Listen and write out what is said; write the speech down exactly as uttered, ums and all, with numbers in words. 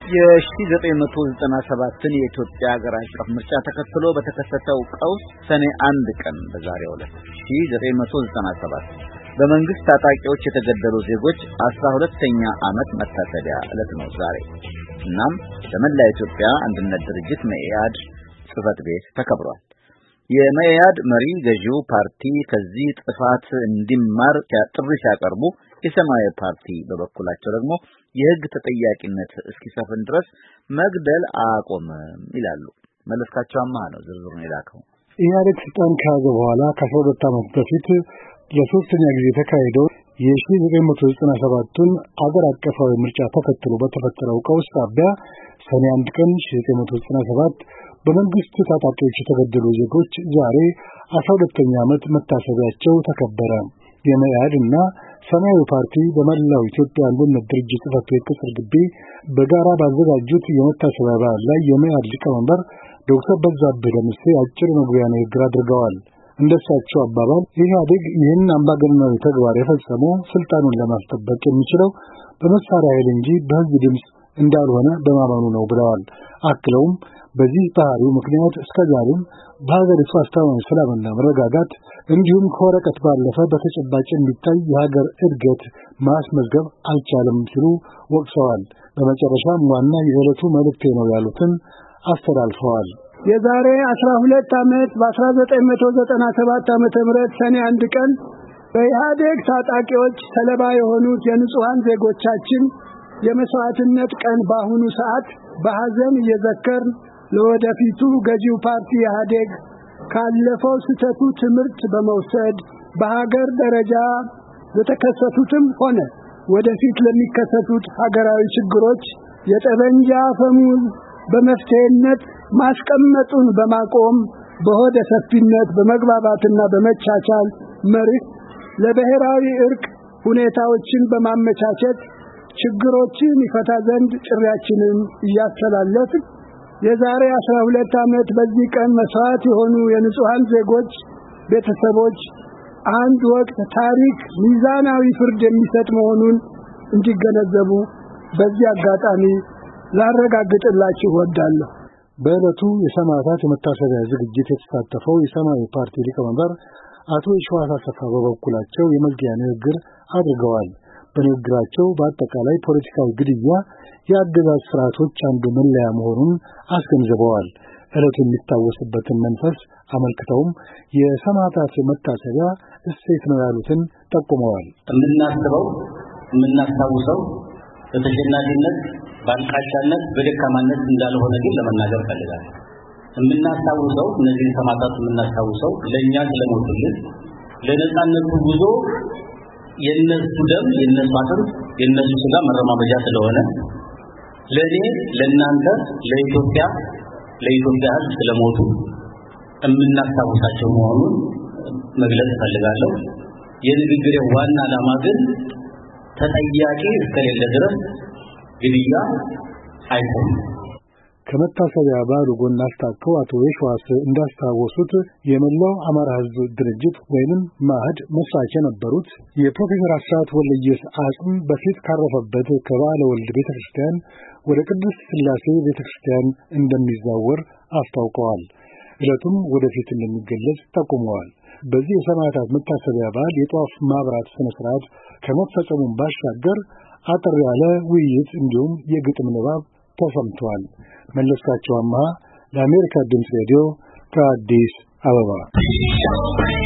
የ1997ን የኢትዮጵያ ሀገር አቀፍ ምርጫ ተከትሎ በተከሰተው ቀውስ ሰኔ አንድ ቀን በዛሬው ዕለት ሺህ ዘጠኝ መቶ ዘጠና ሰባት በመንግስት ታጣቂዎች የተገደሉ ዜጎች አስራ ሁለተኛ ዓመት መታሰቢያ ዕለት ነው ዛሬ። እናም በመላ ኢትዮጵያ አንድነት ድርጅት መኢአድ ጽሕፈት ቤት ተከብሯል። የመኢአድ መሪ ገዢው ፓርቲ ከዚህ ጥፋት እንዲማር ጥሪ ሲያቀርቡ የሰማያዊ ፓርቲ በበኩላቸው ደግሞ የሕግ ተጠያቂነት እስኪሰፍን ድረስ መግደል አቆምም ይላሉ። መለስካቸውማ ነው ዝርዝሩን የላከው። ኢህአዴግ ስልጣን ከያዘ በኋላ ከአስራ ሁለት ዓመት በፊት ለሶስተኛ ጊዜ ተካሄደው የሺህ ዘጠኝ መቶ ዘጠና ሰባቱን አገር አቀፋዊ ምርጫ ተከትሎ በተፈጠረው ቀውስ ሳቢያ ሰኔ አንድ ቀን ሺህ ዘጠኝ መቶ ዘጠና ሰባት በመንግስት ታጣቂዎች የተገደሉ ዜጎች ዛሬ አስራ ሁለተኛ ዓመት መታሰቢያቸው ተከበረ። የመኢአድ እና ሰማያዊ ፓርቲ በመላው ኢትዮጵያ አንድነት ድርጅት ጽሕፈት ቤት ቅጽር ግቢ በጋራ ባዘጋጁት የመታሰቢያ በዓል ላይ የመኢአድ ሊቀመንበር ዶክተር በዛብህ ደምሴ አጭር መግቢያ ንግግር አድርገዋል። እንደሳቸው አባባል ኢህአዴግ ይህን አምባገነናዊ ተግባር የፈጸመው ስልጣኑን ለማስጠበቅ የሚችለው በመሳሪያ ኃይል እንጂ በህዝብ ድምፅ እንዳልሆነ በማመኑ ነው ብለዋል። አክለውም በዚህ ባህሪው ምክንያት እስከዛሬም በሀገሪቱ አስተማማኝ ሰላምና መረጋጋት እንዲሁም ከወረቀት ባለፈ በተጨባጭ የሚታይ የሀገር እድገት ማስመዝገብ አልቻለም ሲሉ ወቅሰዋል። በመጨረሻም ዋና የዕለቱ መልእክቴ ነው ያሉትን አስተላልፈዋል። የዛሬ አስራ ሁለት ዓመት በ1997 ዓመተ ምህረት ሰኔ አንድ ቀን በኢህአዴግ ታጣቂዎች ሰለባ የሆኑት የንጹሃን ዜጎቻችን የመስዋዕትነት ቀን በአሁኑ ሰዓት በሐዘን እየዘከርን ለወደፊቱ ገዢው ፓርቲ ኢህአዴግ ካለፈው ስህተቱ ትምህርት በመውሰድ በሀገር ደረጃ ለተከሰቱትም ሆነ ወደፊት ለሚከሰቱት ሀገራዊ ችግሮች የጠበንጃ አፈሙዝ በመፍትሄነት ማስቀመጡን በማቆም በሆደ ሰፊነት በመግባባትና በመቻቻል መርህ ለብሔራዊ እርቅ ሁኔታዎችን በማመቻቸት ችግሮችን ይፈታ ዘንድ ጥሪያችንን እያስተላለፍን የዛሬ አስራ ሁለት ዓመት በዚህ ቀን መስዋዕት የሆኑ የንጹሃን ዜጎች ቤተሰቦች አንድ ወቅት ታሪክ ሚዛናዊ ፍርድ የሚሰጥ መሆኑን እንዲገነዘቡ በዚህ አጋጣሚ ላረጋግጥላችሁ እወዳለሁ። በዕለቱ የሰማዕታት የመታሰቢያ ዝግጅት የተሳተፈው የሰማያዊ ፓርቲ ሊቀመንበር አቶ የሺዋስ አሰፋ በበኩላቸው የመዝጊያ ንግግር አድርገዋል። በንግግራቸው በአጠቃላይ ፖለቲካዊ ግድያ የአገዛዝ ስርዓቶች አንዱ መለያ መሆኑን አስገንዝበዋል። ዕለቱ የሚታወስበትን መንፈስ አመልክተውም የሰማዕታት መታሰቢያ እሴት ነው ያሉትን ጠቁመዋል። የምናስበው የምናስታውሰው በተሸናፊነት ባንቃቻነት በደካማነት እንዳልሆነ ግን ለመናገር ፈልጋለሁ። የምናስታውሰው እነዚህ ሰማዕታት የምናስታውሰው ለኛ ስለሞቱልን ለነጻነቱ ጉዞ የነሱ ደም የነሱ አጥንት የነሱ ስጋ መረማመጃ ስለሆነ ለኔ ለናንተ ለኢትዮጵያ ለኢትዮጵያ ሕዝብ ስለሞቱ የምናስታውሳቸው መሆኑን መግለጽ ፈልጋለሁ። የንግግሬ ዋና ዓላማ ግን ተጠያቂ እስከሌለ ድረስ ግድያ አይቆምም። ከመታሰቢያ በዓሉ ጎን አስታከው አቶ የሺዋስ እንዳስታወሱት የመላው አማራ ሕዝብ ድርጅት ወይንም ማህድ መስራች የነበሩት የፕሮፌሰር አስራት ወልደየስ አጽም በፊት ካረፈበት ከባለ ወልድ ቤተክርስቲያን ወደ ቅድስት ሥላሴ ቤተክርስቲያን እንደሚዛወር አስታውቀዋል። ዕለቱም ወደፊት እንደሚገለጽ ጠቁመዋል። በዚህ የሰማዕታት መታሰቢያ በዓል የጧፍ ማብራት ስነ ስርዓት ከመፈጸሙም ባሻገር አጠር ያለ ውይይት እንዲሁም የግጥም ንባብ ተሰምቷል። መለስካቸው አማሃ ለአሜሪካ ድምፅ ሬዲዮ ከአዲስ አበባ